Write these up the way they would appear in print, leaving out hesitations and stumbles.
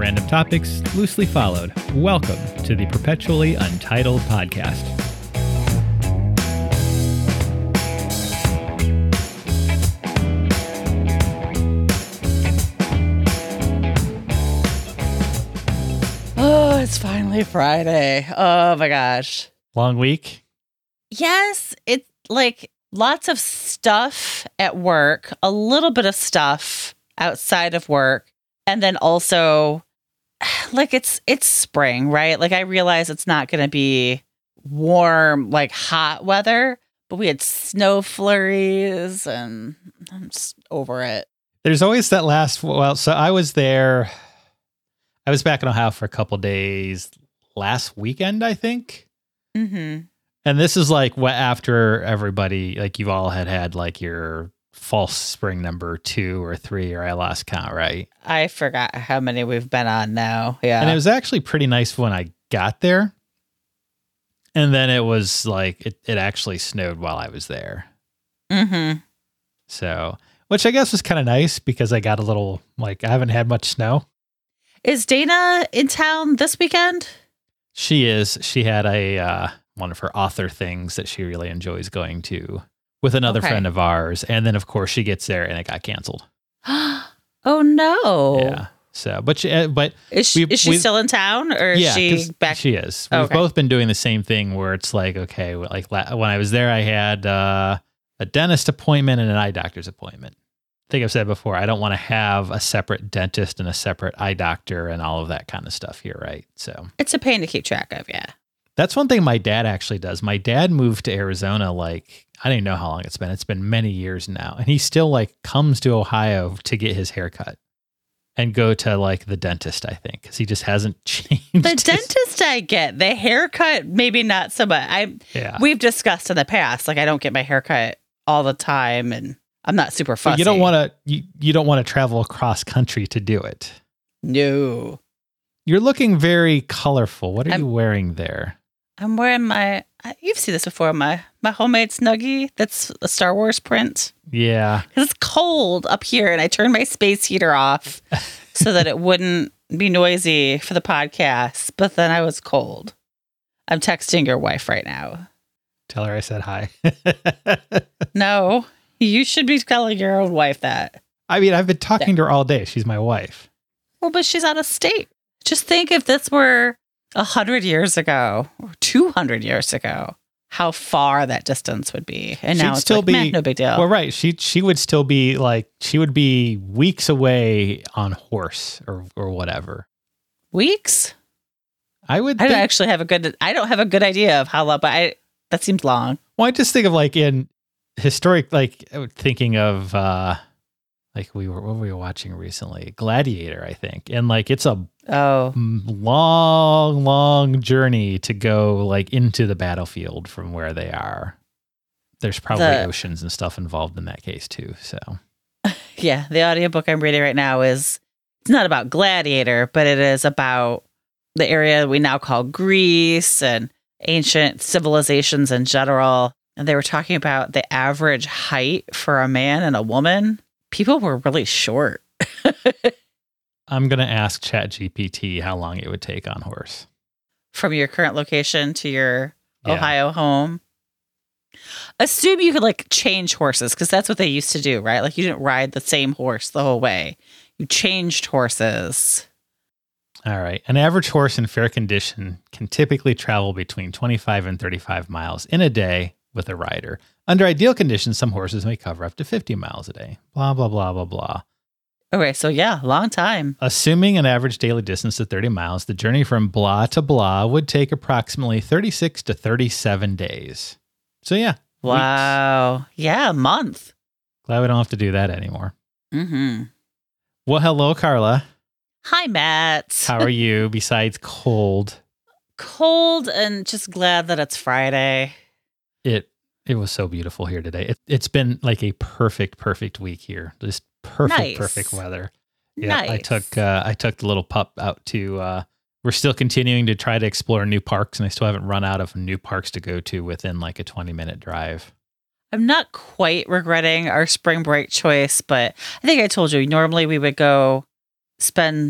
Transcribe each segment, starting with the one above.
random topics loosely followed. Welcome to the Perpetually Untitled Podcast. Oh, it's finally Friday. Oh my gosh. Long week? Yes, it's like lots of stuff at work, a little bit of stuff outside of work, and then also like it's spring, right? Like I realize it's not going to be warm, like hot weather, but we had snow flurries and I'm just over it. There's always that so I was there. I was back in Ohio for a couple days last weekend, I think. Mm-hmm. And this is like what after everybody, like you all had like your false spring number 2 or 3, or I lost count, right? I forgot how many we've been on now. Yeah. And it was actually pretty nice when I got there. And then it was like, it actually snowed while I was there. Mm-hmm. So, which I guess was kind of nice because I got a little, like, I haven't had much snow. Is Dana in town this weekend? She is. She had one of her author things that she really enjoys going to with another friend of ours. And then, of course, she gets there and it got canceled. Oh, no. Yeah. So, but is she still in town, or is she back? She is. We've both been doing the same thing where it's like, okay, like when I was there, I had a dentist appointment and an eye doctor's appointment. I think I've said before, I don't want to have a separate dentist and a separate eye doctor and all of that kind of stuff here, right? So it's a pain to keep track of, yeah. That's one thing my dad actually does. My dad moved to Arizona, like, I don't even know how long it's been. It's been many years now. And he still like comes to Ohio to get his haircut and go to like the dentist, I think, because he just hasn't changed. The dentist I get, the haircut, maybe not so much. We've discussed in the past, like I don't get my haircut all the time and I'm not super fussy. You don't want to travel across country to do it. No. You're looking very colorful. What are you wearing there? I'm wearing you've seen this before, my homemade Snuggie. That's a Star Wars print. Yeah. Because it's cold up here and I turned my space heater off so that it wouldn't be noisy for the podcast. But then I was cold. I'm texting your wife right now. Tell her I said hi. No. You should be telling your own wife that. I mean, I've been talking to her all day. She's my wife. Well, but she's out of state. Just think if this were 100 years ago or 200 years ago, how far that distance would be. And now it's still like, no big deal. Well, right. She would still be like, she would be weeks away on horse or whatever. Weeks? I don't have a good idea of how long, but that seems long. Well, I just think of like in historic, like thinking of like what were we watching recently? Gladiator, I think. And like it's a long journey to go like into the battlefield from where they are. There's probably oceans and stuff involved in that case too. So yeah, the audiobook I'm reading right now it's not about Gladiator, but it is about the area we now call Greece and ancient civilizations in general. And they were talking about the average height for a man and a woman. People were really short. I'm going to ask ChatGPT how long it would take on horse. From your current location to your Ohio home. Assume you could like change horses because that's what they used to do, right? Like you didn't ride the same horse the whole way. You changed horses. All right. An average horse in fair condition can typically travel between 25 and 35 miles in a day with a rider. Under ideal conditions, some horses may cover up to 50 miles a day. Blah, blah, blah, blah, blah. Okay, so yeah, long time. Assuming an average daily distance of 30 miles, the journey from blah to blah would take approximately 36 to 37 days. So yeah. Wow. Weeks. Yeah, a month. Glad we don't have to do that anymore. Mm-hmm. Well, hello, Carla. Hi, Matt. How are you besides cold? Cold and just glad that it's Friday. It was so beautiful here today. It's been like a perfect week here. Just perfect weather. Yeah, nice. I took the little pup out to. We're still continuing to try to explore new parks, and I still haven't run out of new parks to go to within like a 20-minute drive. I'm not quite regretting our spring break choice, but I think I told you normally we would go spend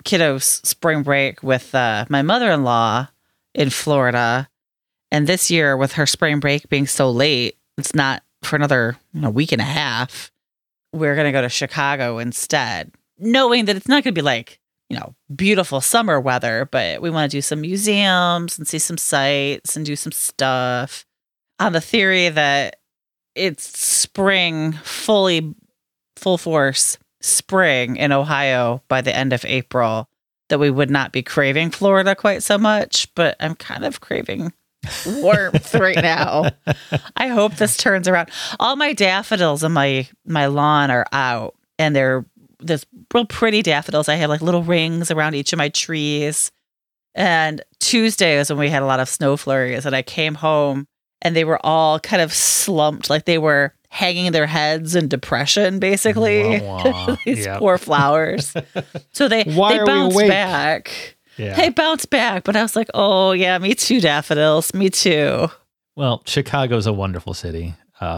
kiddos spring break with my mother-in-law in Florida. And this year, with her spring break being so late, it's not for another week and a half. We're going to go to Chicago instead, knowing that it's not going to be like, beautiful summer weather, but we want to do some museums and see some sights and do some stuff on the theory that it's spring, full force spring in Ohio by the end of April, that we would not be craving Florida quite so much, but I'm kind of craving warmth right now. I hope this turns around. All my daffodils on my lawn are out, and they're this real pretty daffodils. I have like little rings around each of my trees. And Tuesday is when we had a lot of snow flurries, and I came home and they were all kind of slumped, like they were hanging their heads in depression, basically. Wah, wah. These poor flowers. So they bounced back. Yeah. They bounced back, but I was like, oh yeah, me too, daffodils, me too. Well, Chicago's a wonderful city.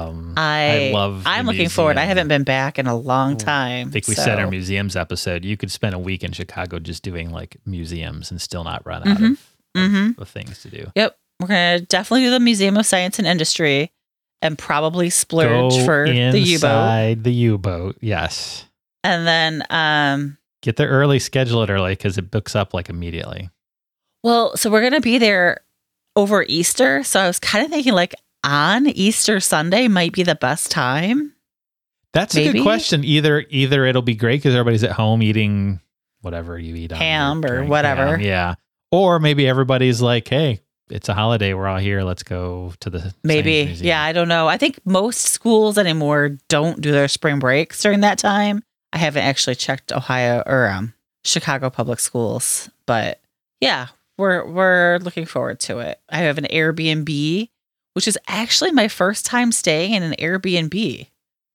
I'm looking forward. I haven't been back in a long time. I think we said our museums episode, you could spend a week in Chicago just doing like museums and still not run out of things to do. Yep. We're going to definitely do the Museum of Science and Industry and probably splurge for the U-boat. The U-boat, yes. And then get there early, schedule it early because it books up like immediately. Well, so we're going to be there over Easter. So I was kind of thinking like on Easter Sunday might be the best time. That's a good question. Either it'll be great because everybody's at home eating whatever you eat, ham or whatever. Ham, yeah. Or maybe everybody's like, hey, it's a holiday. We're all here. Let's go to the maybe. Yeah, I don't know. I think most schools anymore don't do their spring breaks during that time. I haven't actually checked Ohio or Chicago public schools, but yeah, we're looking forward to it. I have an Airbnb, which is actually my first time staying in an Airbnb.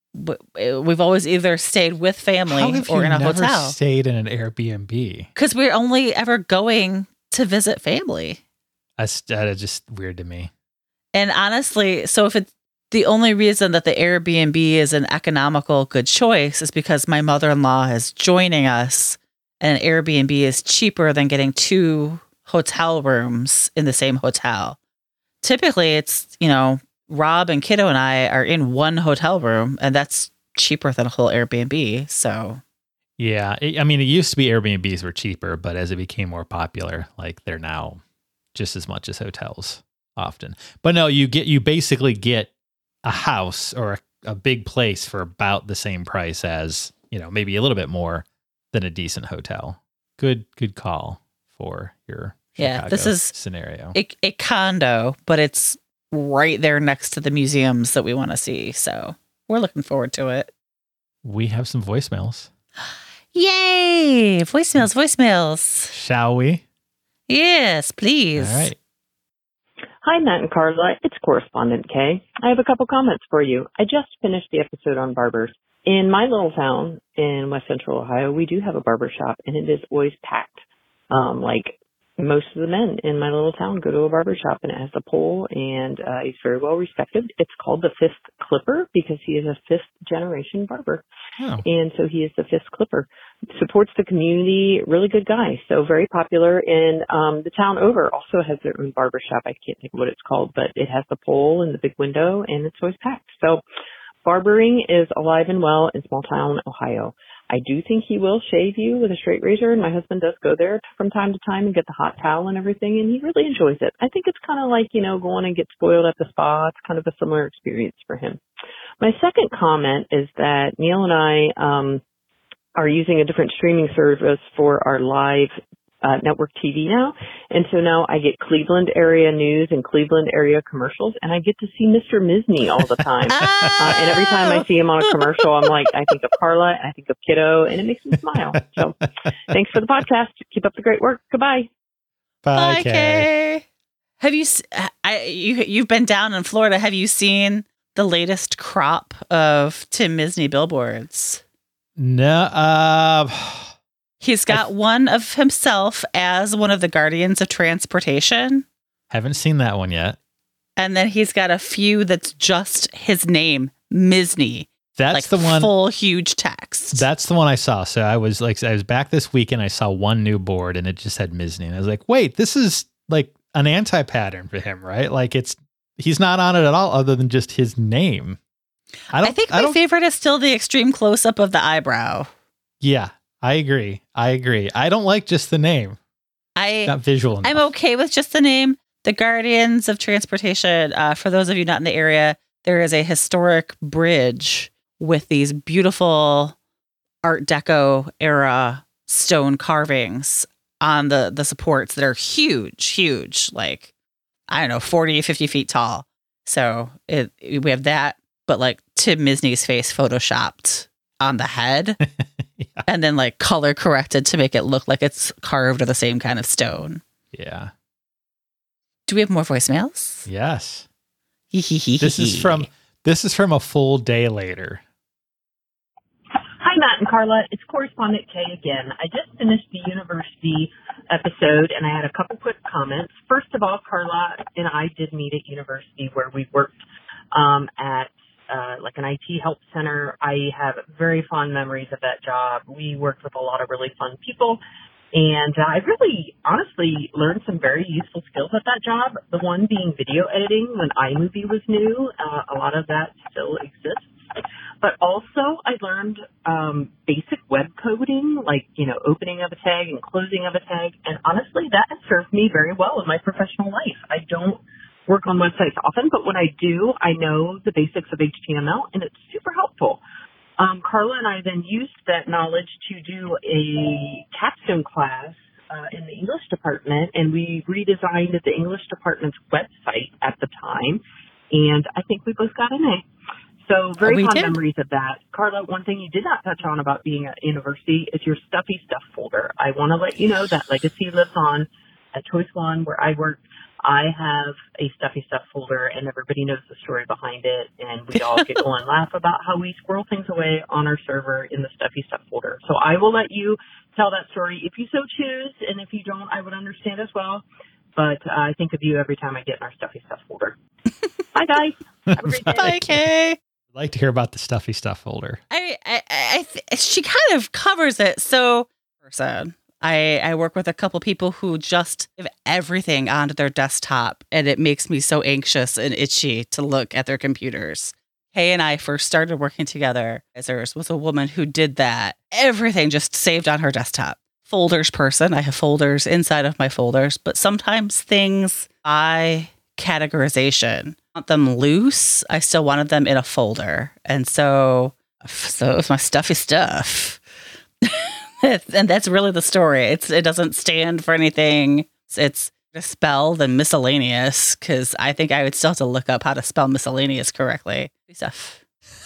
We've always either stayed with family or in a hotel. Never stayed in an Airbnb because we're only ever going to visit family. That is just weird to me. And honestly, so if it's the only reason that the Airbnb is an economical good choice is because my mother-in-law is joining us, and an Airbnb is cheaper than getting 2 hotel rooms in the same hotel. Typically, it's, Rob and Kiddo and I are in one hotel room, and that's cheaper than a whole Airbnb. So, yeah, it used to be Airbnbs were cheaper, but as it became more popular, like they're now just as much as hotels often. But no, you basically get a house or a big place for about the same price as, maybe a little bit more than a decent hotel. Good call for your Chicago this is scenario. A condo, but it's right there next to the museums that we want to see. So we're looking forward to it. We have some voicemails. Yay! Voicemails. Shall we? Yes, please. All right. Hi, Matt and Carla. It's Correspondent Kay. I have a couple comments for you. I just finished the episode on barbers. In my little town in West Central Ohio, we do have a barber shop, and it is always packed. Like most of the men in my little town go to a barber shop, and it has a pole, and he's very well respected. It's called the Fifth Clipper because he is a 5th-generation barber. Oh. And so he is the 5th Clipper. Supports the community, really good guy. So very popular. And the town over also has their own barber shop. I can't think of what it's called, but it has the pole and the big window, and it's always packed. So barbering is alive and well in small town Ohio. I do think he will shave you with a straight razor, and my husband does go there from time to time and get the hot towel and everything, and he really enjoys it. I think it's kind of like, going and get spoiled at the spa. It's kind of a similar experience for him. My second comment is that Neil and I are using a different streaming service for our live network TV now. And so now I get Cleveland area news and Cleveland area commercials, and I get to see Mr. Misney all the time. And every time I see him on a commercial, I'm like, I think of Carla and I think of Kiddo, and it makes me smile. So thanks for the podcast. Keep up the great work. Goodbye. Bye, Kay. Have you've been down in Florida. Have you seen the latest crop of Tim Misney billboards? No. He's got one of himself as one of the Guardians of Transportation. Haven't seen that one yet. And then he's got a few that's just his name, Misney. That's like the one. Full huge text. That's the one I saw. So I was back this weekend. I saw one new board and it just had Misny. And I was like, wait, this is like an anti-pattern for him, right? Like he's not on it at all other than just his name. I think my favorite is still the extreme close-up of the eyebrow. Yeah, I agree. I don't like just the name. Not visual enough. I'm okay with just the name. The Guardians of Transportation, for those of you not in the area, there is a historic bridge with these beautiful Art Deco era stone carvings on the supports that are huge, like, I don't know, 40, 50 feet tall. So we have that, but like Tim Misny's face photoshopped on the head yeah. And then like color corrected to make it look like it's carved of the same kind of stone. Yeah. Do we have more voicemails? Yes. This is from a full day later. Hi, Matt and Carla. It's Correspondent Kay again. I just finished the university episode, and I had a couple quick comments. First of all, Carla and I did meet at university where we worked at like an IT help center. I have very fond memories of that job. We worked with a lot of really fun people, and I really, honestly, learned some very useful skills at that job. The one being video editing when iMovie was new. A lot of that still exists. But also I learned basic web coding, like, opening of a tag and closing of a tag. And honestly, that has served me very well in my professional life. I don't work on websites often, but when I do, I know the basics of HTML, and it's super helpful. Carla and I then used that knowledge to do a capstone class in the English department, and we redesigned the English department's website at the time, and I think we both got an A. So very fond memories of that. Carla, one thing you did not touch on about being at university is your stuffy stuff folder. I want to let you know that legacy lives on at Choice One, where I work. I have a stuffy stuff folder, and everybody knows the story behind it, and we all giggle and laugh about how we squirrel things away on our server in the stuffy stuff folder. So I will let you tell that story if you so choose, and if you don't, I would understand as well. But I think of you every time I get in our stuffy stuff folder. Bye, guys. Have a great day. Bye, Kay. I'd like to hear about the stuffy stuff folder. She kind of covers it. So, I work with a couple people who just have everything onto their desktop, and it makes me so anxious and itchy to look at their computers. Kay and I first started working together as there was a woman who did that. Everything just saved on her desktop. Folders person. I have folders inside of my folders, but sometimes things by categorization. I want them loose. I still wanted them in a folder. And so it was my stuffy stuff. And that's really the story. It doesn't stand for anything. It's spelled and miscellaneous, because I think I would still have to look up how to spell miscellaneous correctly. Stuff.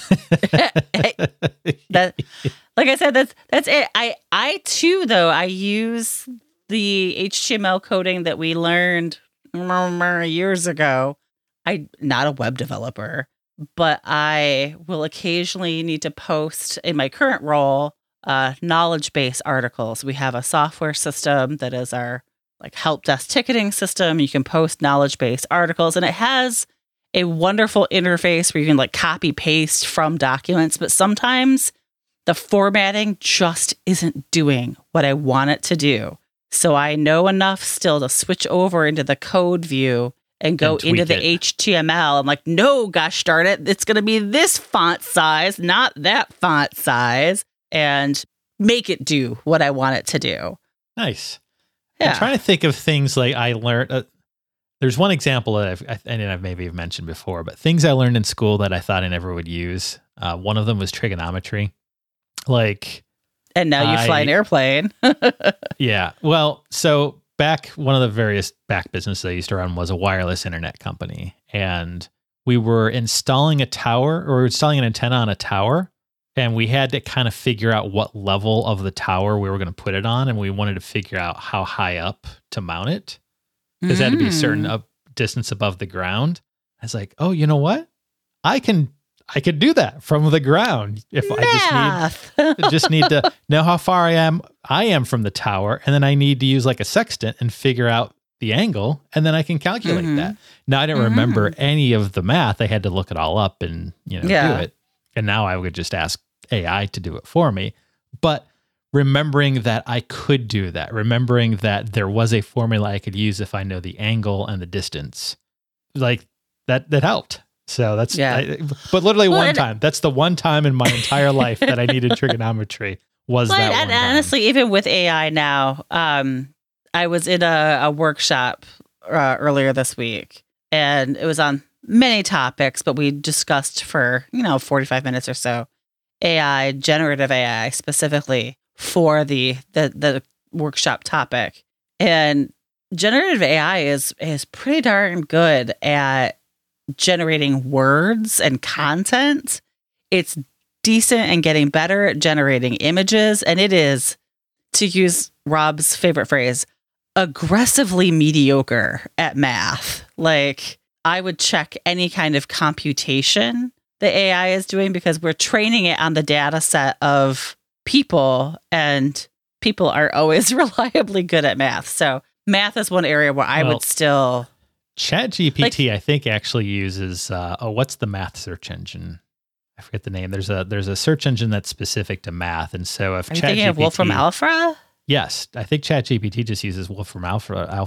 That, like I said, that's it. I too, though, I use the HTML coding that we learned years ago. I'm not a web developer, but I will occasionally need to post in my current role knowledge base articles. We have a software system that is our like help desk ticketing system. You can post knowledge base articles, and it has a wonderful interface where you can like copy paste from documents, but sometimes the formatting just isn't doing what I want it to do. So I know enough still to switch over into the code view and go into the HTML. I'm like, no, gosh darn it, it's going to be this font size, not that font size, and make it do what I want it to do. Nice. Yeah. I'm trying to think of things like I learned. There's one example that I've maybe mentioned before, but things I learned in school that I thought I never would use. One of them was trigonometry. And now you fly an airplane. Yeah. Well, so one of the various back businesses I used to run was a wireless internet company. And we were installing an antenna on a tower. And we had to kind of figure out what level of the tower we were going to put it on. And we wanted to figure out how high up to mount it, because it had to be a certain distance above the ground. I was like, oh, you know what? I could do that from the ground if I just need to know how far I am from the tower. And then I need to use like a sextant and figure out the angle. And then I can calculate that. Now, I didn't remember any of the math. I had to look it all up and, do it. And now I would just ask AI to do it for me. But remembering that I could do that, remembering that there was a formula I could use if I know the angle and the distance, like that helped. So that's, but literally one time, that's the one time in my entire life that I needed trigonometry was that one time. Honestly, even with AI now, I was in a workshop earlier this week, and it was on many topics, but we discussed for, 45 minutes or so, AI, generative AI specifically for the workshop topic. And generative AI is pretty darn good at generating words and content. It's decent and getting better at generating images. And it is, to use Rob's favorite phrase, aggressively mediocre at math. Like, I would check any kind of computation the AI is doing because we're training it on the data set of people, and people are always reliably good at math. So math is one area where I would still... ChatGPT, I think, actually uses, what's the math search engine? I forget the name. There's a search engine that's specific to math. And so if Are you thinking of Wolfram Alpha? Yes. I think ChatGPT just uses Wolfram Alpha,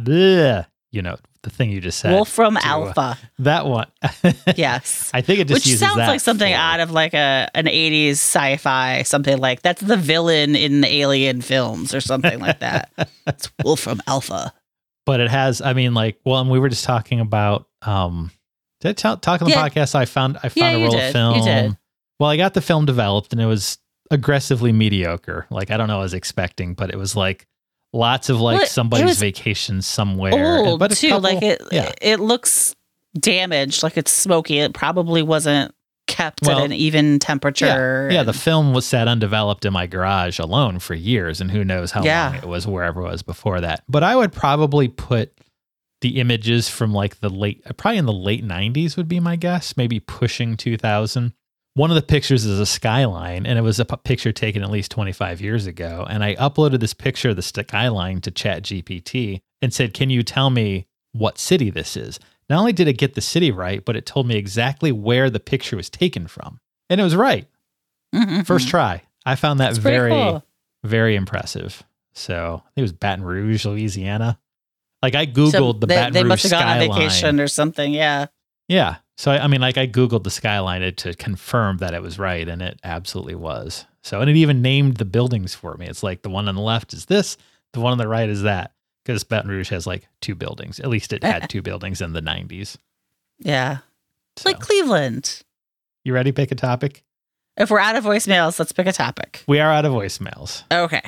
the thing you just said. Wolfram Alpha. That one. Yes. I think it just uses that. Which sounds like something out of like an 80s sci-fi, something like that's the villain in the Alien films or something like that. It's Wolfram Alpha. But it has, and we were just talking about, did I talk on the podcast? I found a roll of film. You did. Well, I got the film developed and it was aggressively mediocre. Like, I don't know what I was expecting, but it was like lots of somebody's vacation somewhere. Old but too. It looks damaged, like it's smoky. It probably wasn't kept at an even temperature. Yeah, the film was sat undeveloped in my garage alone for years, and who knows how long it was wherever it was before that. But I would probably put the images from probably in the late 90s would be my guess, maybe pushing 2000. One of the pictures is a skyline, and it was a picture taken at least 25 years ago. And I uploaded this picture of the skyline to ChatGPT and said, can you tell me what city this is? Not only did it get the city right, but it told me exactly where the picture was taken from. And it was right. Mm-hmm. First try. I found that very, cool. Very impressive. So I think it was Baton Rouge, Louisiana. Like, I Googled the Baton Rouge skyline. They must have gone on vacation or something, yeah. Yeah. So, I Googled the skyline to confirm that it was right, and it absolutely was. So, and it even named the buildings for me. It's like the one on the left is this, the one on the right is that. Because Baton Rouge has two buildings. At least it had two buildings in the 90s. Yeah. So. Like Cleveland. You ready to pick a topic? If we're out of voicemails, let's pick a topic. We are out of voicemails. Okay.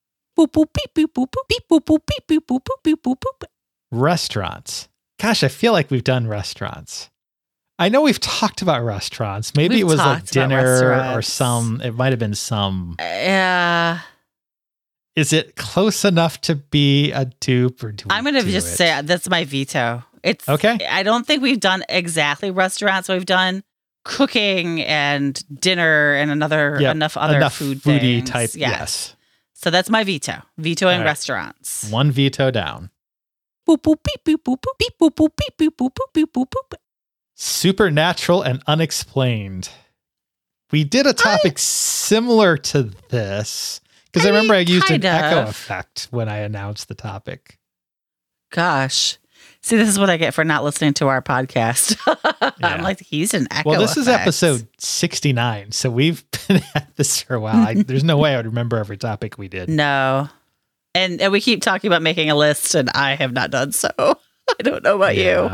Restaurants. Gosh, I feel like we've done restaurants. I know we've talked about restaurants. Maybe it was like dinner or it might have been some. Yeah. Is it close enough to be a dupe, or do we I'm going to just say that's my veto. It's okay. I don't think we've done exactly restaurants. We've done cooking and dinner and enough other food foodie things. Type. Yes. So that's my veto. Vetoing restaurants. One veto down. Supernatural and unexplained. We did a topic similar to this. Because I remember I used an echo effect when I announced the topic. Gosh. See, this is what I get for not listening to our podcast. I'm like, he's an echo effect. Well, this is episode 69, so we've been at this for a while. There's no way I would remember every topic we did. No. And we keep talking about making a list, and I have not done so. I don't know about you.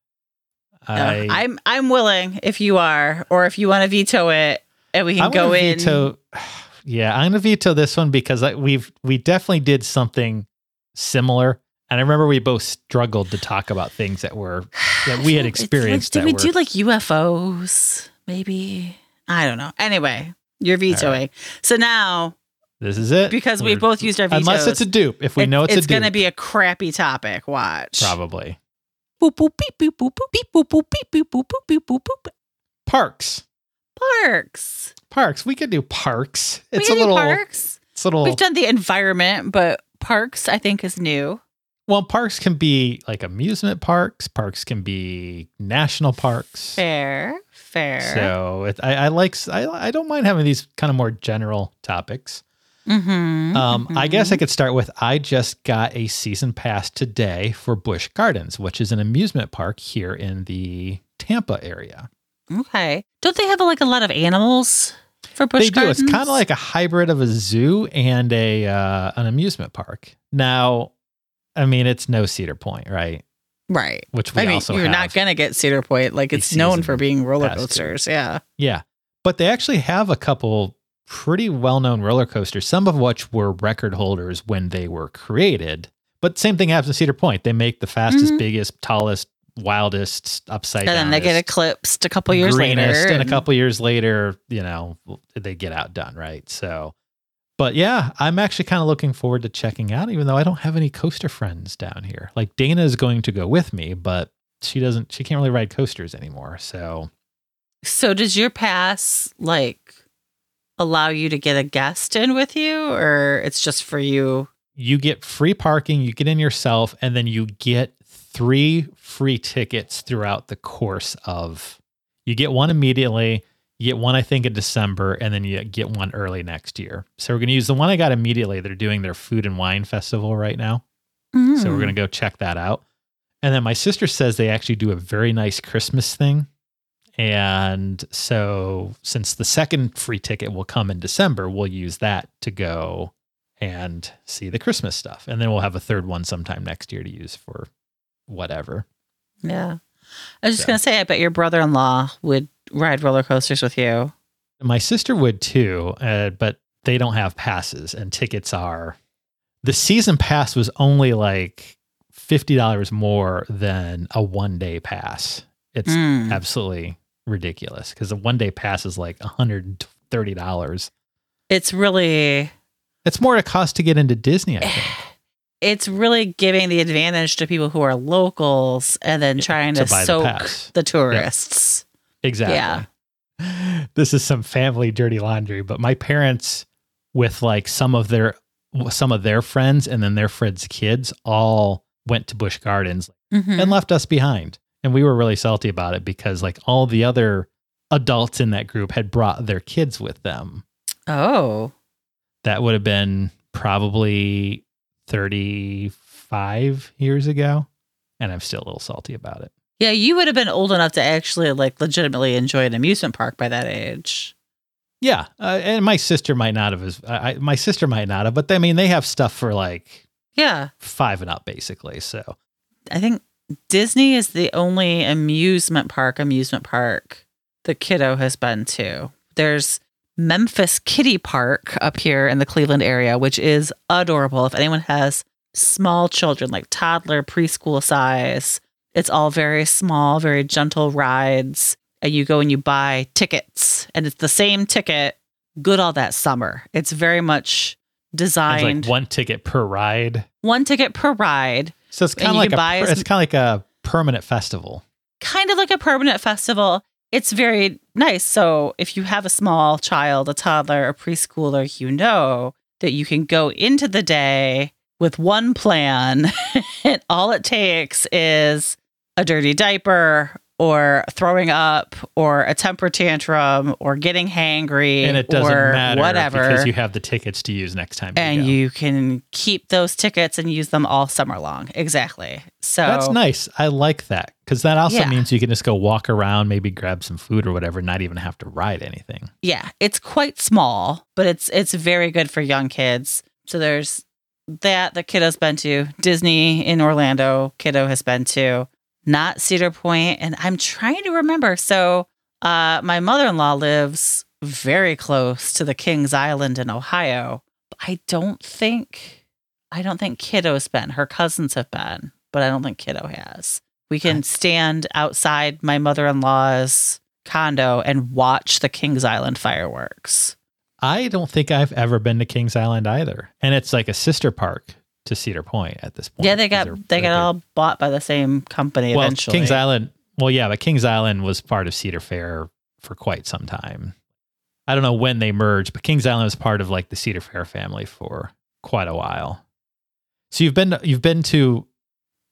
I'm willing if you are, or if you want to veto it, and we can go in. Yeah, I'm going to veto this one because we definitely did something similar. And I remember we both struggled to talk about things that we had experienced. Did we do like UFOs? Maybe. I don't know. Anyway, you're vetoing. Right. So now. This is it. Because we both used our vetoes. Unless it's a dupe. If we know it's a dupe. It's going to be a crappy topic. Watch. Probably. Parks. Parks. We could do parks. It's a little parks. We've done the environment, but parks I think is new. Well, parks can be like amusement parks. Parks can be national parks. Fair. So I don't mind having these kind of more general topics. I guess I could start with, I just got a season pass today for Busch Gardens, which is an amusement park here in the Tampa area. Okay. Don't they have like a lot of animals for Busch Gardens? It's kind of like a hybrid of a zoo and an amusement park. Now, I mean, it's no Cedar Point, right? Right. Which we also you're not going to get Cedar Point. Like, it's known for being roller coasters. Yeah. Yeah. But they actually have a couple pretty well-known roller coasters, some of which were record holders when they were created. But same thing happens at Cedar Point. They make the fastest, biggest, tallest, wildest, upside down. And then they get eclipsed a couple years later. And a couple years later, they get outdone, right? So, but yeah, I'm actually kind of looking forward to checking out, even though I don't have any coaster friends down here. Like, Dana is going to go with me, but she can't really ride coasters anymore. So does your pass allow you to get a guest in with you, or it's just for you? You get free parking, you get in yourself, and then you get 3 free tickets throughout the course of. You get one immediately. You get one, I think, in December, and then you get one early next year. So we're going to use the one I got immediately. They're doing their food and wine festival right now. So we're going to go check that out. And then my sister says they actually do a very nice Christmas thing. And so since the second free ticket will come in December, we'll use that to go and see the Christmas stuff. And then we'll have a third one sometime next year to use for whatever. Yeah. I was just going to say, I bet your brother-in-law would ride roller coasters with you. My sister would too, but they don't have passes, and tickets are. The season pass was only like $50 more than a one-day pass. It's absolutely ridiculous because a one-day pass is like $130. It's more a cost to get into Disney, I think. It's really giving the advantage to people who are locals and then trying to soak the tourists. Yep. Exactly. Yeah. This is some family dirty laundry, but my parents, with like some of their friends and then their friends' kids, all went to Busch Gardens and left us behind. And we were really salty about it because like all the other adults in that group had brought their kids with them. Oh. That would have been probably 35 years ago. And I'm still a little salty about it. Yeah, you would have been old enough to actually like legitimately enjoy an amusement park by that age. Yeah. And my sister might not have, but I mean, they have stuff for like 5 and up basically. So I think Disney is the only amusement park the kiddo has been to. There's Memphis Kiddie Park up here in the Cleveland area, which is adorable. If anyone has small children, like toddler, preschool size, it's all very small, very gentle rides. And you go and you buy tickets, and it's the same ticket good all that summer. It's very much designed. It's like one ticket per ride. So it's kind of like a permanent festival. Kind of like a permanent festival. It's very nice. So if you have a small child, a toddler, a preschooler, you know that you can go into the day with one plan, and all it takes is a dirty diaper or throwing up or a temper tantrum or getting hangry, and it doesn't matter whatever, because you have the tickets to use next time. And you can keep those tickets and use them all summer long. Exactly. So that's nice. I like that because that also means you can just go walk around, maybe grab some food or whatever, not even have to ride anything. Yeah, it's quite small, but it's very good for young kids. So there's that the kiddo's been to. Disney in Orlando, kiddo has been to. Not Cedar Point, and I'm trying to remember. So my mother-in-law lives very close to the Kings Island in Ohio. I don't think kiddo's been. Her cousins have been, but I don't think kiddo has. We can stand outside my mother-in-law's condo and watch the Kings Island fireworks. I don't think I've ever been to Kings Island either, and it's like a sister park to Cedar Point at this point. Yeah, they got all bought by the same company eventually. Kings Island, but Kings Island was part of Cedar Fair for quite some time. I don't know when they merged, but Kings Island was part of like the Cedar Fair family for quite a while. So you've been to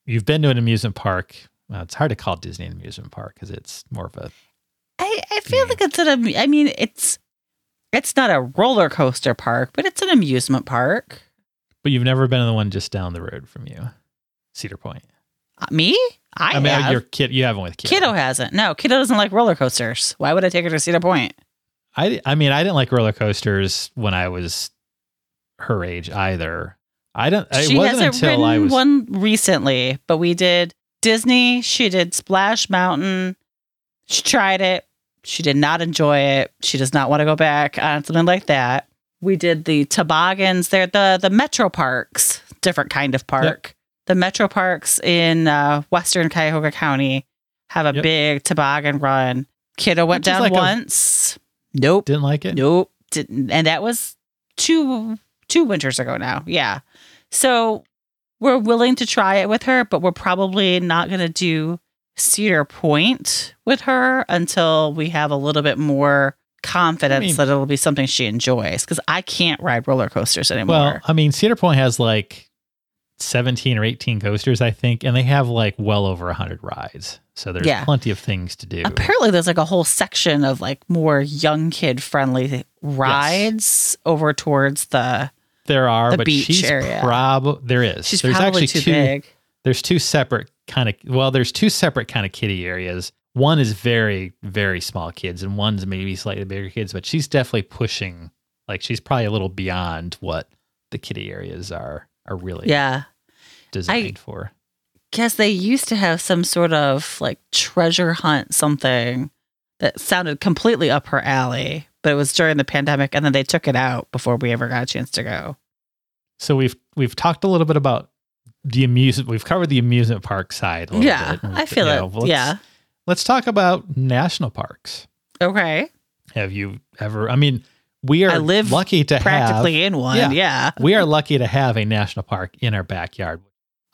you've been to an amusement park. Well, it's hard to call Disney an amusement park because it's more of a. I feel like it's not a roller coaster park, but it's an amusement park. But you've never been to the one just down the road from you, Cedar Point. Me? I mean, have. Your kid. You haven't with Kiddo. Kiddo hasn't. No, Kiddo doesn't like roller coasters. Why would I take her to Cedar Point? I mean, I didn't like roller coasters when I was her age either. She hasn't ridden one recently, but we did Disney. She did Splash Mountain. She tried it. She did not enjoy it. She does not want to go back on something like that. We did the toboggans. They're the Metro Parks, different kind of park. Yep. The Metro Parks in Western Cuyahoga County have a big toboggan run. Kiddo went down once. Nope. Didn't like it? Nope. Didn't. And that was two winters ago now. Yeah. So we're willing to try it with her, but we're probably not going to do Cedar Point with her until we have a little bit more confidence that it'll be something she enjoys. Because I can't ride roller coasters anymore. Well, I mean, Cedar Point has like 17 or 18 coasters, I think, and they have like well over 100 rides. So there's plenty of things to do. Apparently there's like a whole section of like more young kid friendly rides over towards the beach area. There is. She's probably too big. There's two separate kind of kiddie areas. One is very, very small kids and one's maybe slightly bigger kids, but she's definitely pushing, like she's probably a little beyond what the kiddie areas are really designed for. Guess they used to have some sort of like treasure hunt something that sounded completely up her alley, but it was during the pandemic and then they took it out before we ever got a chance to go. So we've talked a little bit about the amusement. We've covered the amusement park side a little bit. I feel it. Let's talk about national parks. Okay. Have you ever, we are lucky to practically in one. Yeah. We are lucky to have a national park in our backyard.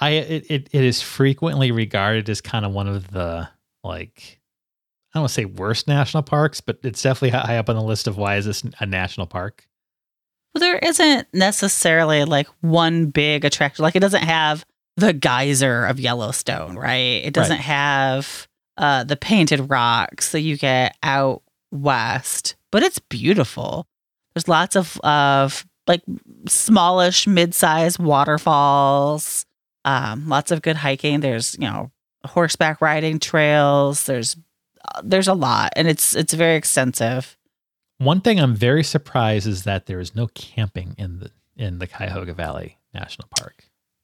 It is frequently regarded as kind of one of the, like, I don't want to say worst national parks, but it's definitely high up on the list of why is this a national park? Well, there isn't necessarily like one big attraction. Like it doesn't have the geyser of Yellowstone, right? It doesn't have the painted rocks that you get out west, but it's beautiful. There's lots of like smallish, mid-sized waterfalls. Lots of good hiking. There's, horseback riding trails. There's a lot, and it's very extensive. One thing I'm very surprised is that there is no camping in the Cuyahoga Valley National Park.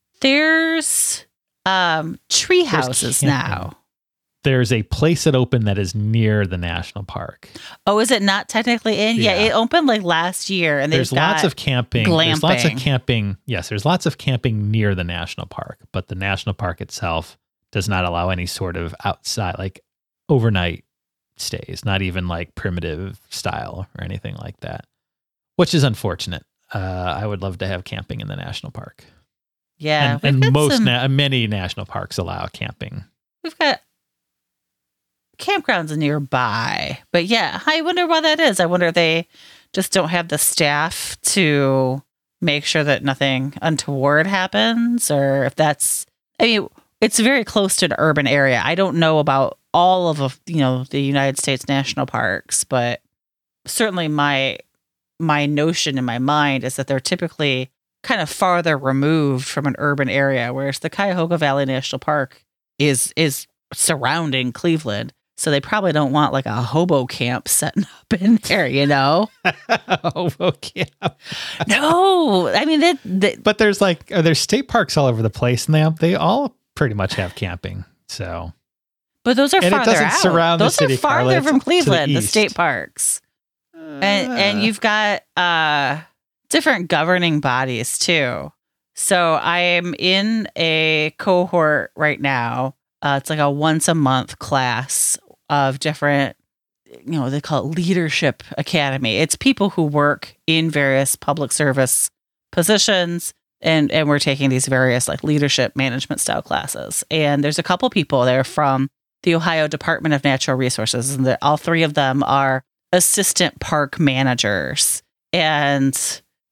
There's tree houses now. There's a place that opened that is near the national park. Oh, is it not technically in? Yeah, it opened like last year, and there's lots of camping. Glamping. There's lots of camping. Yes, there's lots of camping near the national park, but the national park itself does not allow any sort of outside, like overnight stays, not even like primitive style or anything like that, which is unfortunate. I would love to have camping in the national park. Yeah, and many national parks allow camping. We've got campgrounds nearby, but yeah, I wonder why that is. I wonder if they just don't have the staff to make sure that nothing untoward happens, or if that's, it's very close to an urban area. I don't know about all of the United States national parks, but certainly my notion in my mind is that they're typically kind of farther removed from an urban area, whereas the Cuyahoga Valley National Park is surrounding Cleveland. So they probably don't want like a hobo camp setting up in there, Hobo camp. No, but there's there's state parks all over the place, and they all pretty much have camping. So, but those are farther it doesn't out. Surround those the city, are farther Carla, from Cleveland, the state parks, and you've got different governing bodies too. So I am in a cohort right now. It's like a once a month class of different, they call it Leadership Academy. It's people who work in various public service positions, and we're taking these various like leadership management style classes. And there's a couple people there from the Ohio Department of Natural Resources, and all three of them are assistant park managers. And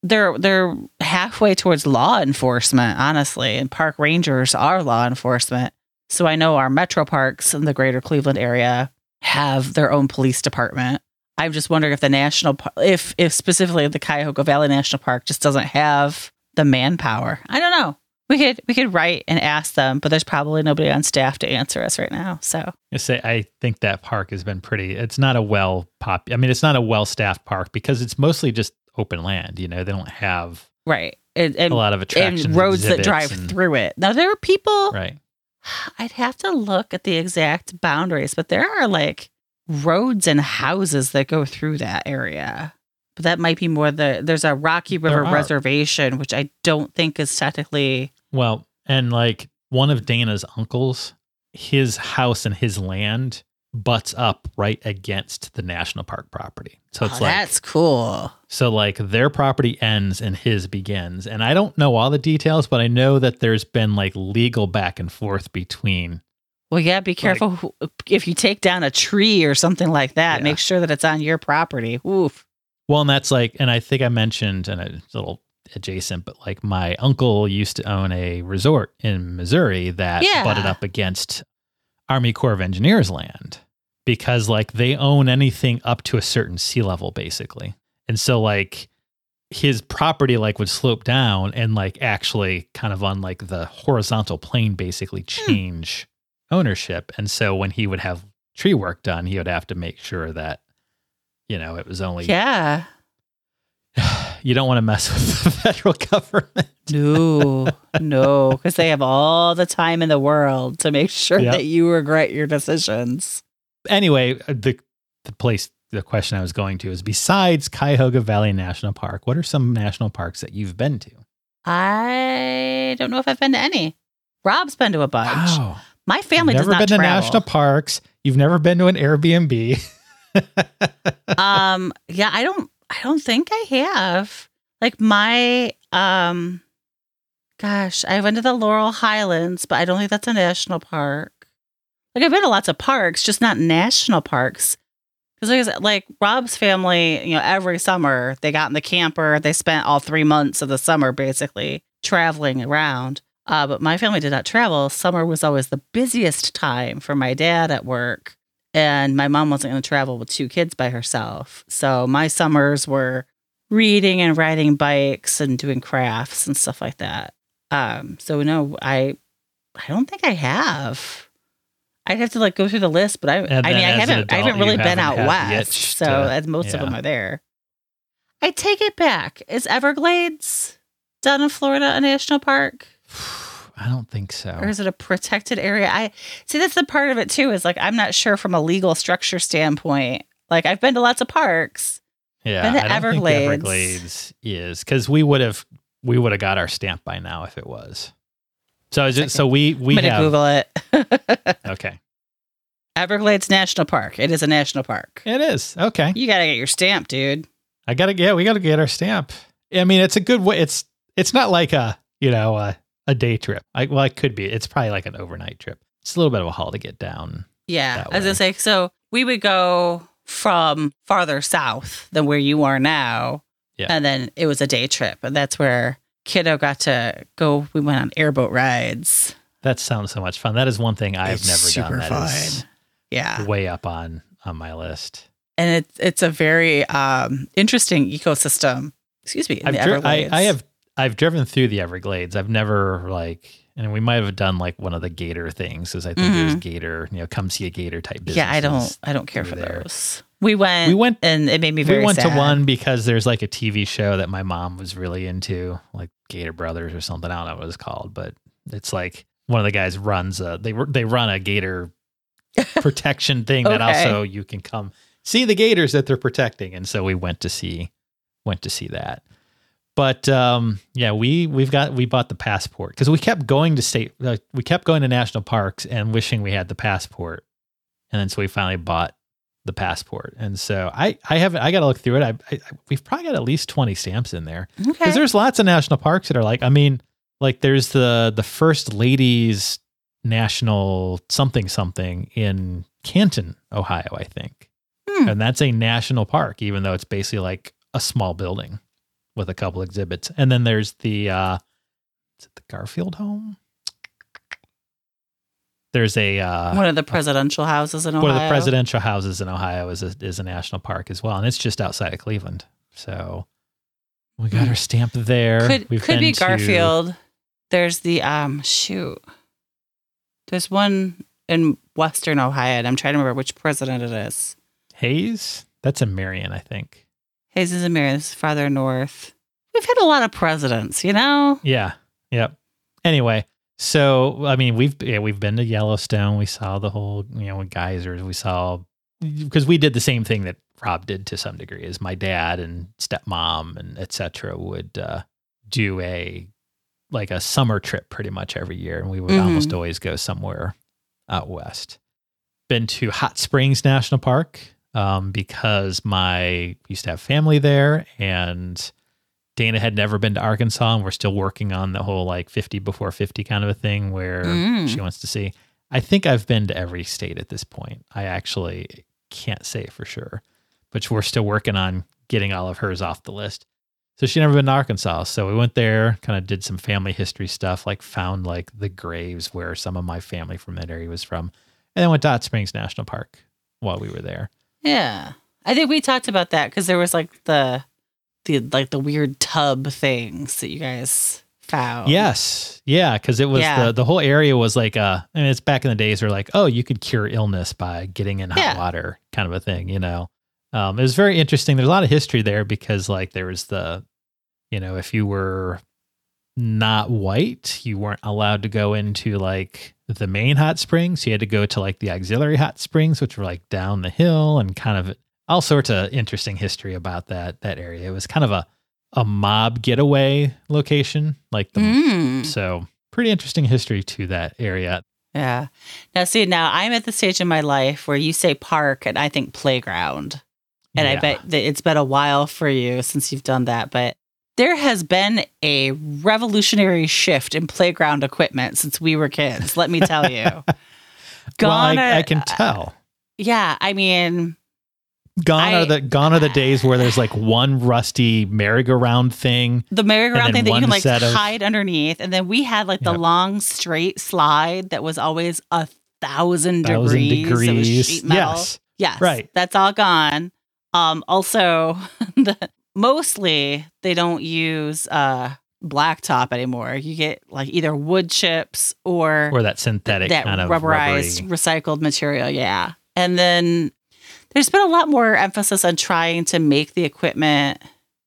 they're halfway towards law enforcement, honestly, and park rangers are law enforcement. So I know our metro parks in the greater Cleveland area have their own police department. I'm just wondering if the if specifically the Cuyahoga Valley National Park just doesn't have the manpower. I don't know. We could write and ask them, but there's probably nobody on staff to answer us right now. So I think that park has been it's not a it's not a well-staffed park because it's mostly just open land. You know, they don't have a lot of attractions and roads that drive through it. Now there are people. Right. I'd have to look at the exact boundaries, but there are like roads and houses that go through that area. But that might be more there's a Rocky River Reservation, which I don't think is technically. Well, and like one of Dana's uncles, his house and his land butts up right against the national park property. So it's that's cool. So like their property ends and his begins. And I don't know all the details, but I know that there's been like legal back and forth between. Well, yeah, be careful if you take down a tree or something like that. Yeah. Make sure that it's on your property. Oof. Well, and that's like, and I think I mentioned, and it's a little adjacent, but like my uncle used to own a resort in Missouri that butted up against Army Corps of Engineers land because like they own anything up to a certain sea level basically. And so like his property like would slope down and like actually kind of on like the horizontal plane basically change ownership. And so when he would have tree work done, he would have to make sure that, you know, it was only. Yeah. You don't want to mess with the federal government. No, because they have all the time in the world to make sure that you regret your decisions. Anyway, the question I was going to is besides Cuyahoga Valley National Park, what are some national parks that you've been to? I don't know if I've been to any. Rob's been to a bunch. Wow. My family does not travel. Never been to national parks. You've never been to an Airbnb. Yeah, I don't think I have. Like my I went to the Laurel Highlands, but I don't think that's a national park. Like I've been to lots of parks, just not national parks. Because like Rob's family, you know, every summer they got in the camper. They spent all 3 months of the summer basically traveling around. But my family did not travel. Summer was always the busiest time for my dad at work. And my mom wasn't going to travel with 2 kids by herself. So my summers were reading and riding bikes and doing crafts and stuff like that. So no, I don't think I have. I'd have to like go through the list, but I haven't really been out west. So as most of them are there. I take it back. Is Everglades down in Florida a national park? I don't think so. Or is it a protected area? I see that's the part of it too, is like I'm not sure from a legal structure standpoint. Like I've been to lots of parks. Yeah. Been to I don't think Everglades is, because we would have got our stamp by now if it was. So is it we I'm gonna Google it. Okay. Everglades National Park. It is a national park. It is. Okay. You gotta get your stamp, dude. We gotta get our stamp. I mean, it's a good way. It's not like a day trip. It could be. It's probably like an overnight trip. It's a little bit of a haul to get down. Yeah. I was going to say, so we would go from farther south than where you are now. Yeah. And then it was a day trip. And that's where kiddo got to go. We went on airboat rides. That sounds so much fun. That is one thing I've never done. Super fun. Way up on my list. And it's a very interesting ecosystem. Excuse me. In the Everglades. I've driven through the Everglades. I've never and we might have done like one of the gator things, because I think there's gator, come see a gator type business. Yeah, I don't care for those. We went and it made me very sad. We went to one because there's like a TV show that my mom was really into, like Gator Brothers or something. I don't know what it's called, but it's like one of the guys runs they run a gator protection thing that also you can come see the gators that they're protecting. And so we went to see that. But we bought the passport because we kept going to national parks and wishing we had the passport, and then so we finally bought the passport. And so I got to look through it. We've probably got at least 20 stamps in there, because there's lots of national parks that are like there's the First Ladies National something in Canton, Ohio, I think, and that's a national park, even though it's basically like a small building. with a couple exhibits. And then there's the is it the Garfield home? There's a one of the presidential houses in Ohio. One of the presidential houses in Ohio is a national park as well, and it's just outside of Cleveland. So we got our stamp there. Could be Garfield. There's the There's one in Western Ohio, and I'm trying to remember which president it is. Hayes? That's in Marion, I think. Hayes is in Marion. This is farther north. We've had a lot of presidents, you know? Yeah. Yep. Anyway, so I mean, we've been to Yellowstone. We saw the whole, geysers. We saw, because we did the same thing that Rob did to some degree, is my dad and stepmom and et cetera would do a summer trip pretty much every year, and we would almost always go somewhere out west. Been to Hot Springs National Park because we used to have family there, and Dana had never been to Arkansas, and we're still working on the whole 50 before 50 kind of a thing where she wants to see. I think I've been to every state at this point. I actually can't say for sure, but we're still working on getting all of hers off the list. So she'd never been to Arkansas. So we went there, kind of did some family history stuff, found the graves where some of my family from that area was from. And then went to Hot Springs National Park while we were there. Yeah. I think we talked about that because there was the weird tub things that you guys found. Yes. Yeah. Because it was the whole area was it's back in the days where you could cure illness by getting in hot water kind of a thing, It was very interesting. There's a lot of history there because there was if you were not white, you weren't allowed to go into the main hot springs. You had to go to the auxiliary hot springs, which were down the hill, and kind of all sorts of interesting history about that area. It was kind of a mob getaway location, so pretty interesting history to that area. Yeah. Now I'm at the stage in my life where you say park and I think playground. And I bet that it's been a while for you since you've done that, but there has been a revolutionary shift in playground equipment since we were kids, let me tell you. I can tell. Yeah, I mean, Gone are the days where there's one rusty merry-go-round thing. The merry-go-round thing that you can hide underneath. And then we had the long straight slide that was always 1,000 degrees. It was sheet metal. Yes. Right. That's all gone. Also, mostly they don't use blacktop anymore. You get either wood chips or that synthetic that kind of rubberized rubbery. Recycled material. Yeah. And then there's been a lot more emphasis on trying to make the equipment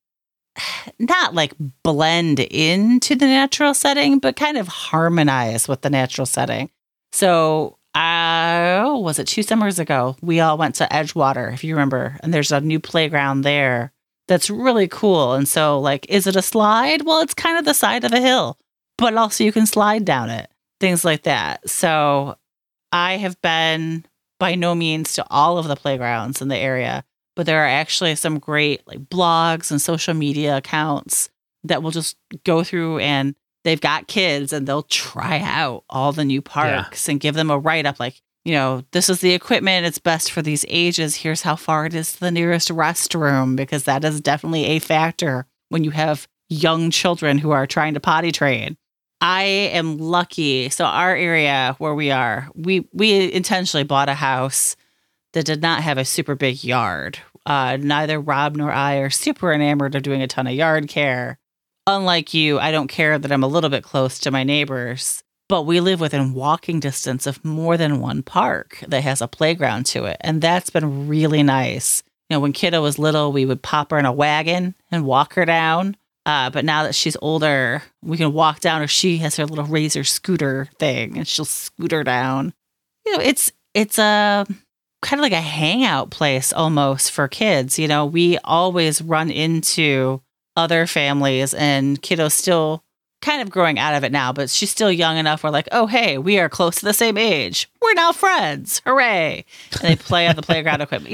not blend into the natural setting, but kind of harmonize with the natural setting. So was it 2 summers ago? We all went to Edgewater, if you remember, and there's a new playground there that's really cool. And so is it a slide? Well, it's kind of the side of a hill, but also you can slide down it, things like that. So I have been by no means to all of the playgrounds in the area, but there are actually some great blogs and social media accounts that will just go through, and they've got kids and they'll try out all the new parks and give them a write-up this is the equipment. It's best for these ages. Here's how far it is to the nearest restroom, because that is definitely a factor when you have young children who are trying to potty train. I am lucky. So our area where we are, we intentionally bought a house that did not have a super big yard. Neither Rob nor I are super enamored of doing a ton of yard care. Unlike you, I don't care that I'm a little bit close to my neighbors, but we live within walking distance of more than one park that has a playground to it. And that's been really nice. When kiddo was little, we would pop her in a wagon and walk her down. But now that she's older, we can walk down, or she has her little Razor scooter thing and she'll scoot her down. It's a kind of a hangout place almost for kids. We always run into other families, and kiddo's still kind of growing out of it now, but she's still young enough. We're oh, hey, we are close to the same age. We're now friends. Hooray. And they play on the playground equipment,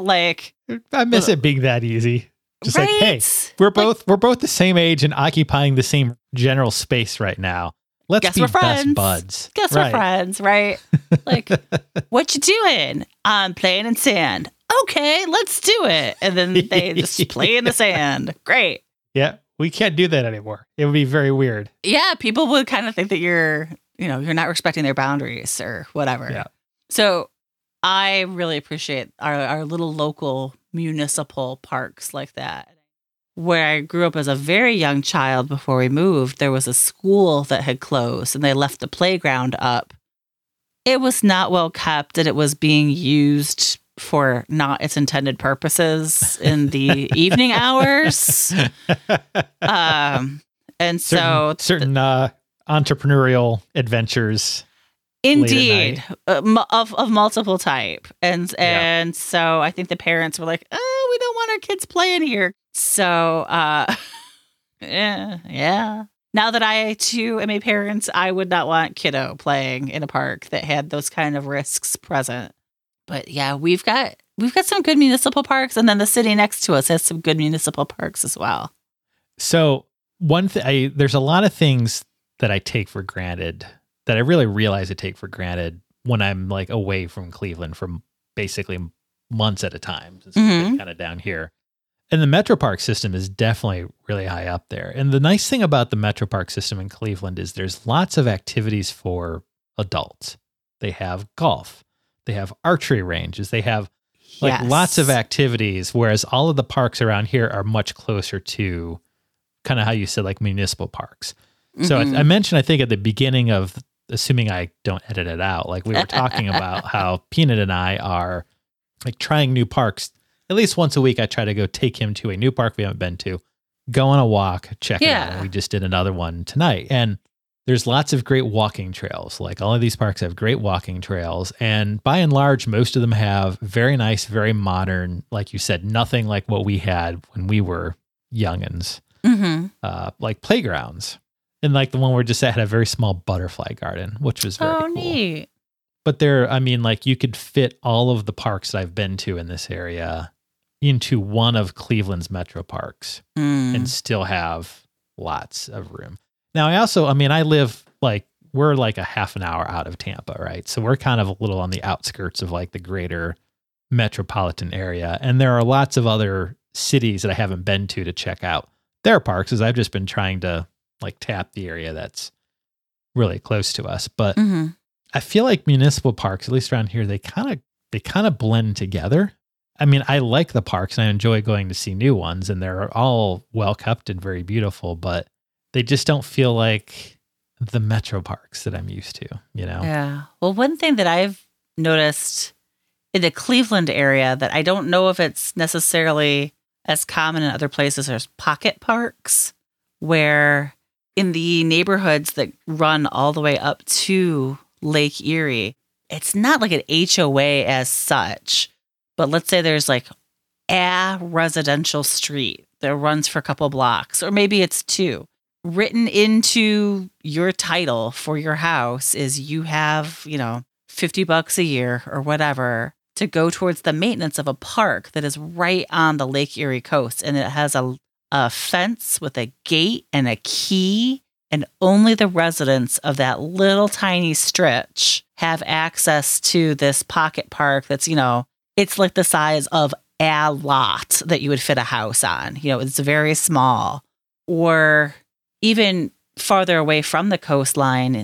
I miss it being that easy. Just right? Hey, we're both the same age and occupying the same general space right now. Let's be best buds. Guess we're friends, right? What you doing? I'm playing in sand. Okay, let's do it. And then they just play in the sand. Great. Yeah, we can't do that anymore. It would be very weird. Yeah, people would kind of think that you're not respecting their boundaries or whatever. Yeah. So I really appreciate our little local municipal parks like that. Where I grew up as a very young child before we moved, there was a school that had closed and they left the playground up. It was not well kept and it was being used for not its intended purposes in the evening hours. And certain entrepreneurial adventures. Indeed, of multiple type. And so I think the parents were like, oh, we don't want our kids playing here. So, yeah. Now that I, too, am a parent, I would not want kiddo playing in a park that had those kind of risks present. But yeah, we've got some good municipal parks, and then the city next to us has some good municipal parks as well. So there's a lot of things that I take for granted that I really realize I take for granted when I'm like away from Cleveland for basically months at a time. It's kind of down here. And the Metro Park system is definitely really high up there. And the nice thing about the Metro Park system in Cleveland is there's lots of activities for adults. They have golf. They have archery ranges. They have lots of activities, whereas all of the parks around here are much closer to kind of how you said, like municipal parks. So I mentioned, I think at the beginning of, assuming I don't edit it out, like we were talking about how Peanut and I are like trying new parks. At least once a week, I try to go take him to a new park we haven't been to, go on a walk, check it out. And we just did another one tonight. And there's lots of great walking trails. Like all of these parks have great walking trails. And by and large, most of them have very nice, very modern, like you said, nothing like what we had when we were youngins, like playgrounds. And like the one we're just at had a very small butterfly garden, which was very cool. Neat. But like you could fit all of the parks that I've been to in this area into one of Cleveland's metro parks and still have lots of room. Now, I live we're like a half an hour out of Tampa, right? So we're kind of a little on the outskirts of like the greater metropolitan area. And there are lots of other cities that I haven't been to check out their parks, as I've just been trying to like tap the area that's really close to us. But I feel like municipal parks, at least around here, they kind of blend together. I mean, I like the parks and I enjoy going to see new ones, and they're all well kept and very beautiful, but they just don't feel like the metro parks that I'm used to, you know? Yeah. Well, one thing that I've noticed in the Cleveland area that I don't know if it's necessarily as common in other places, there's pocket parks where in the neighborhoods that run all the way up to Lake Erie, it's not like an HOA as such, but let's say there's like a residential street that runs for a couple blocks, or maybe it's two. Written into your title for your house is you have, $50 a year or whatever to go towards the maintenance of a park that is right on the Lake Erie coast. And it has a fence with a gate and a key, and only the residents of that little tiny stretch have access to this pocket park that's, it's like the size of a lot that you would fit a house on. It's very small. Or even farther away from the coastline,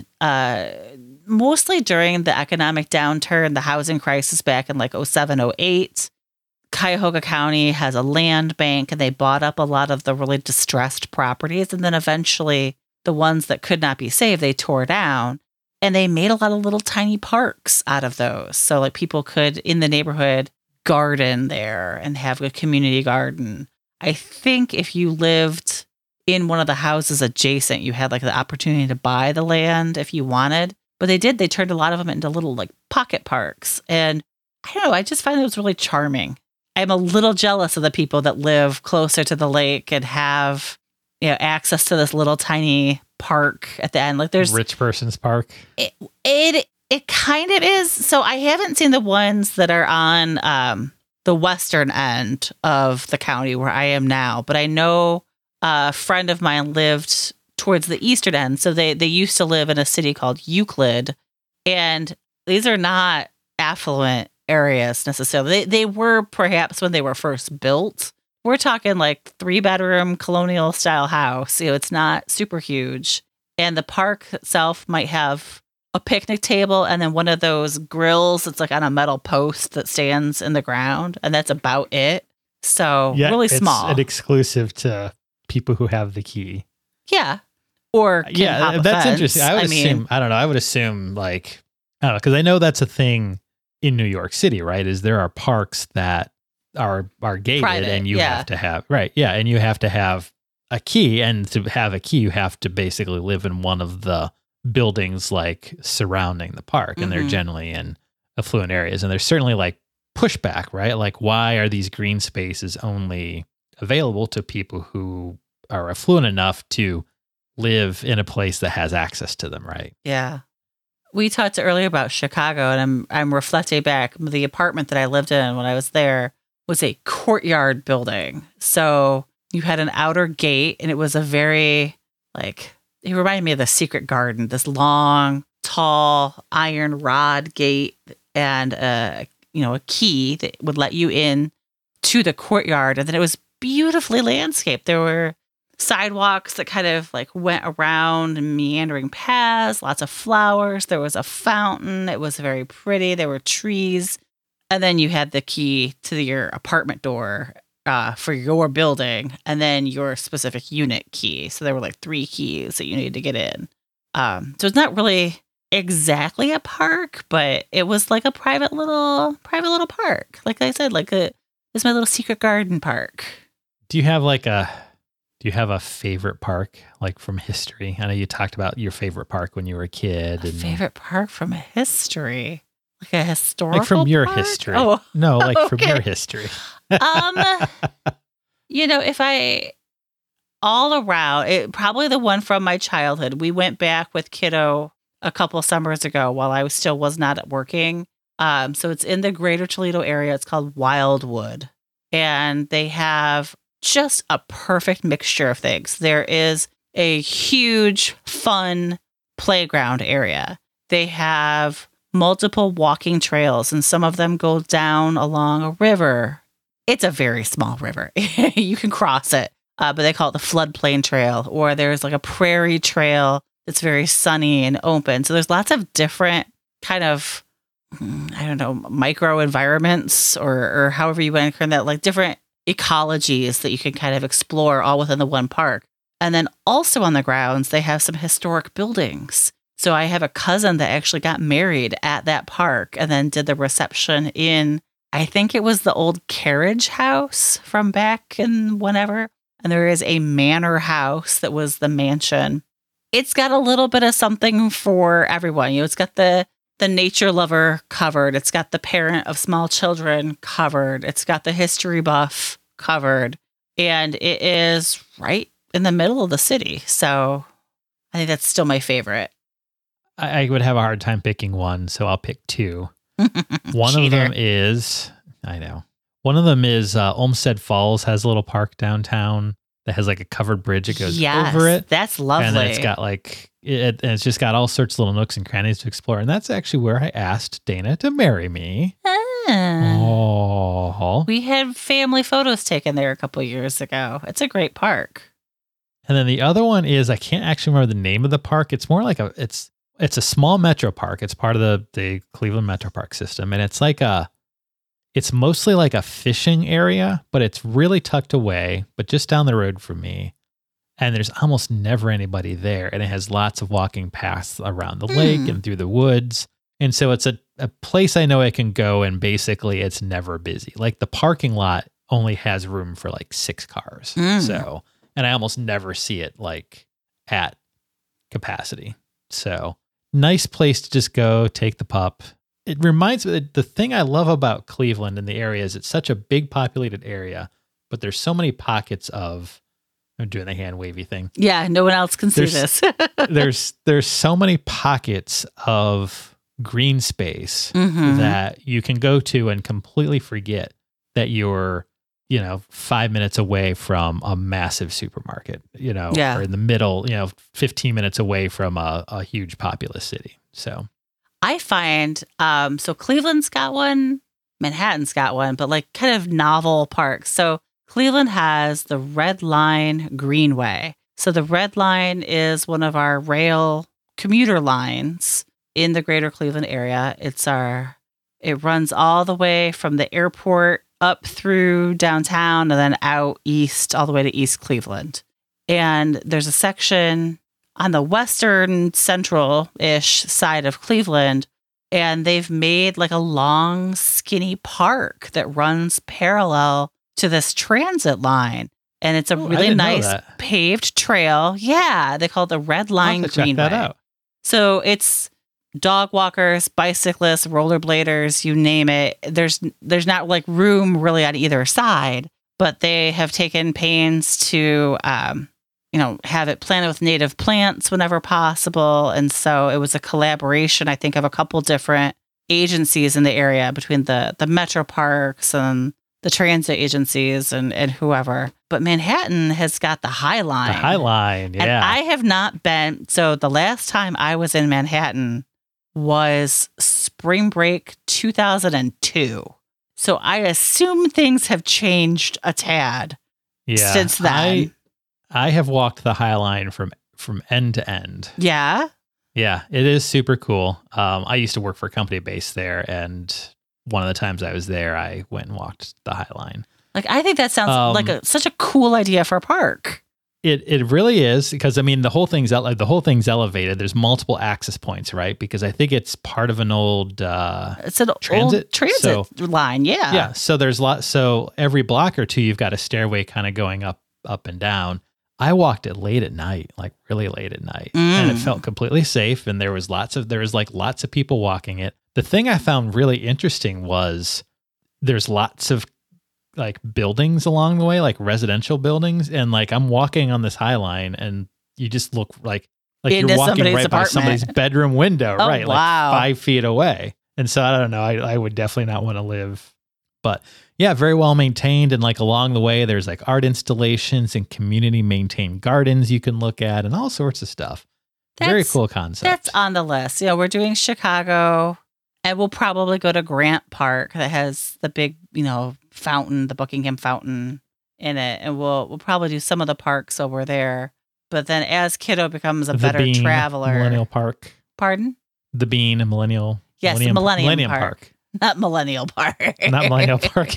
mostly during the economic downturn, the housing crisis back in like 07, 08, Cuyahoga County has a land bank and they bought up a lot of the really distressed properties. And then eventually the ones that could not be saved, they tore down, and they made a lot of little tiny parks out of those. So like people could in the neighborhood garden there and have a community garden. I think if you lived in one of the houses adjacent, you had like the opportunity to buy the land if you wanted. But they turned a lot of them into little like pocket parks. And I don't know, I just find it was really charming. I'm a little jealous of the people that live closer to the lake and have, access to this little tiny park at the end. Like there's rich person's park. It kind of is. So I haven't seen the ones that are on the western end of the county where I am now, but I know a friend of mine lived towards the eastern end. So they used to live in a city called Euclid, and these are not affluent areas necessarily. They were perhaps when they were first built, we're talking like 3-bedroom colonial style house. It's not super huge. And the park itself might have a picnic table and then one of those grills that's like on a metal post that stands in the ground. And that's about it. So really small. It's an exclusive to people who have the key. Yeah. Or that's fence. Interesting. I would assume like, I don't know, because I know that's a thing in New York City, right? Is there are parks that are gated private, and you have to have, and you have to have a key, and to have a key, you have to basically live in one of the buildings like surrounding the park, and they're generally in affluent areas, and there's certainly like pushback, right? Like, why are these green spaces only available to people who are affluent enough to live in a place that has access to them, right? Yeah. We talked earlier about Chicago, and I'm reflecting back. The apartment that I lived in when I was there was a courtyard building. So you had an outer gate, and it was a very, like, it reminded me of the Secret Garden, this long, tall iron rod gate and a key that would let you in to the courtyard. And then it was beautifully landscaped. There were sidewalks that kind of like went around meandering paths, lots of flowers. There was a fountain. It was very pretty. There were trees. And then you had the key to your apartment door for your building, and then your specific unit key. So there were like 3 keys that you needed to get in. So it's not really exactly a park, but it was like a private little park. Like I said, it's my little secret garden park. Do you have a favorite park, like from history? I know you talked about your favorite park when you were a kid. Favorite park from history? Like a historical Like from your park? history. Oh, no, like from your history. If I all around, probably the one from my childhood. We went back with kiddo a couple of summers ago while I was not working. So it's in the greater Toledo area. It's called Wildwood. And they have just a perfect mixture of things. There is a huge, fun playground area. They have multiple walking trails, and some of them go down along a river. It's a very small river. You can cross it, but they call it the floodplain trail. Or there's like a prairie trail that's very sunny and open. So there's lots of different kind of, micro environments or however you want to term that, like different ecologies that you can kind of explore all within the one park. And then also on the grounds, they have some historic buildings. So I have a cousin that actually got married at that park and then did the reception in, I think it was the old carriage house from back in whenever. And there is a manor house that was the mansion. It's got a little bit of something for everyone. It's got the nature lover covered. It's got the parent of small children covered. It's got the history buff covered. And it is right in the middle of the city. So I think that's still my favorite. I would have a hard time picking one, so I'll pick 2. One of them is Olmsted Falls has a little park downtown that has like a covered bridge that goes over it. That's lovely. And then it's got and it's just got all sorts of little nooks and crannies to explore. And that's actually where I asked Dana to marry me. Oh. We had family photos taken there a couple of years ago. It's a great park. And then the other one is, I can't actually remember the name of the park. It's more like it's a small metro park. It's part of the Cleveland Metro Park system. And it's mostly like a fishing area, but it's really tucked away, but just down the road from me. And there's almost never anybody there. And it has lots of walking paths around the lake and through the woods. And so it's a place I know I can go, and basically it's never busy. Like the parking lot only has room for like 6 cars. So, and I almost never see it like at capacity. So nice place to just go take the pup. It reminds me, the thing I love about Cleveland and the area is it's such a big populated area, but there's so many pockets of, I'm doing the hand wavy thing. Yeah, no one else can see this. there's so many pockets of green space that you can go to and completely forget that you're, 5 minutes away from a massive supermarket, or in the middle, 15 minutes away from a huge populous city. So I find, so Cleveland's got one, Manhattan's got one, but like kind of novel parks. So Cleveland has the Red Line Greenway. So the Red Line is one of our rail commuter lines in the greater Cleveland area. It runs all the way from the airport up through downtown and then out east, all the way to East Cleveland. And there's a section on the western central-ish side of Cleveland, and they've made like a long, skinny park that runs parallel to this transit line. And it's a really nice paved trail. Yeah, they call it the Red Line Greenway. Check that out. So it's dog walkers, bicyclists, rollerbladers, you name it. There's not like room really on either side, but they have taken pains to have it planted with native plants whenever possible. And so it was a collaboration, I think, of a couple different agencies in the area between the metro parks and the transit agencies and whoever. But Manhattan has got the High Line. The High Line, yeah. And I have not been. So the last time I was in Manhattan was spring break 2002. So I assume things have changed a tad since then. I have walked the High Line from end to end. Yeah? Yeah, it is super cool. I used to work for a company based there, and one of the times I was there, I went and walked the High Line. Like, I think that sounds like such a cool idea for a park. It really is, because I mean the whole thing's elevated. There's multiple access points, right? Because I think it's part of an old it's an old transit line, yeah. Yeah, so there's so every block or two you've got a stairway kind of going up and down. I walked it late at night, like really late at night, and it felt completely safe. And there was lots of people walking it. The thing I found really interesting was there's lots of like buildings along the way, like residential buildings. And like, I'm walking on this High Line and you just look like you're walking right by somebody's bedroom window, right? Wow. Like 5 feet away. And so I don't know, I would definitely not want to live, but yeah, very well maintained. And like along the way, there's like art installations and community maintained gardens you can look at and all sorts of stuff. Very cool concept. That's on the list. We're doing Chicago, and we'll probably go to Grant Park that has the big, fountain, the Buckingham Fountain in it. And we'll probably do some of the parks over there. But then as Kiddo becomes a better traveler. Millennial Park. Pardon? The Bean and Millennium. Yes, Millennium Park. Not Millennial Park. Not Millennial Park.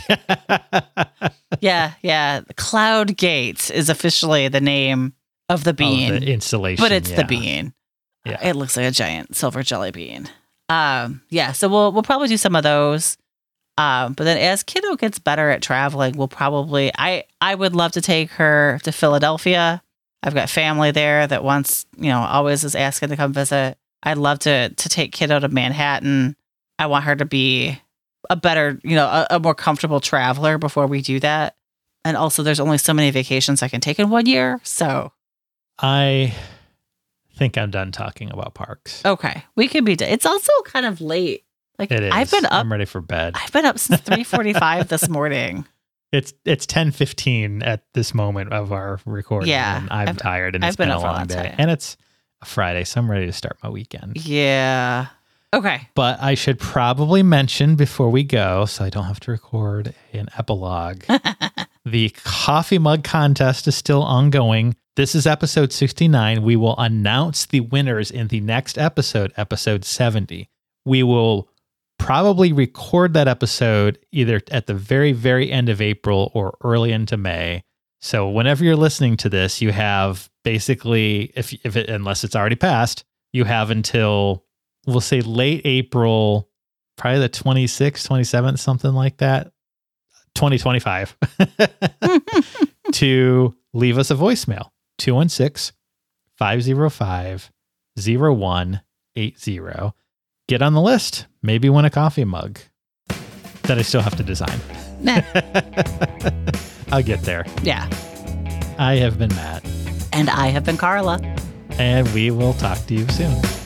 Yeah. Cloud Gate is officially the name of the bean. The installation. But it's the bean. Yeah. It looks like a giant silver jelly bean. So we'll probably do some of those. But then as Kiddo gets better at traveling, we'll probably, I would love to take her to Philadelphia. I've got family there that once, always is asking to come visit. I'd love to take Kiddo to Manhattan. I want her to be a better, a more comfortable traveler before we do that. And also there's only so many vacations I can take in 1 year. So I think I'm done talking about parks. Okay. We could be done. It's also kind of late. Like it is. I'm ready for bed. I've been up since 3:45 this morning. It's 10:15 at this moment of our recording. Yeah. And I'm tired and it's been a long day. And it's a Friday, so I'm ready to start my weekend. Yeah. Okay. But I should probably mention before we go, so I don't have to record an epilogue, the coffee mug contest is still ongoing. This is episode 69. We will announce the winners in the next episode, episode 70. We will probably record that episode either at the very, very end of April or early into May. So whenever you're listening to this, you have basically, unless it's already passed, you have until, we'll say late April, probably the 26th, 27th, something like that, 2025, to leave us a voicemail, 216-505-0180. Get on the list. Maybe win a coffee mug that I still have to design. Nah. I'll get there. Yeah. I have been Matt. And I have been Carla. And we will talk to you soon.